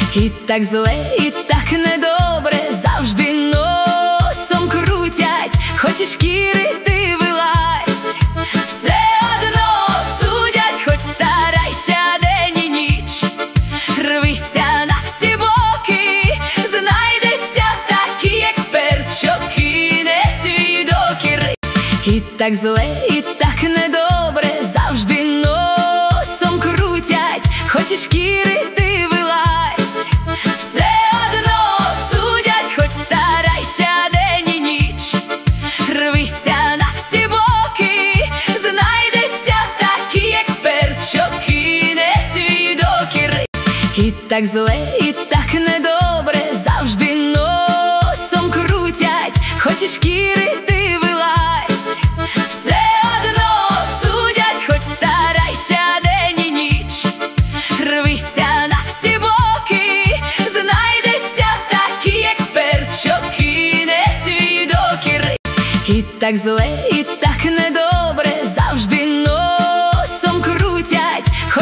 І так зле, і так недобре, завжди носом крутять, хоч і шкіри ти вилазь, все одно судять, хоч старайся день і ніч, рвися на всі боки, знайдеться такий експерт, що кине свій докір. І так зле, і так недобре, завжди носом крутять, хоч і шкіри ти вилазь, все одно судять, хоч старайся день і ніч, рвися на всі боки, знайдеться такий експерт, що кине свій докір. І так зле, і так недобре, завжди носом крутять, хоч і шкіри ти вилазь, все одно судять, хоч старайся день і ніч, рвися на всі боки, знайдеться такий експерт, що кине свій докір. І так зле, і так недобре,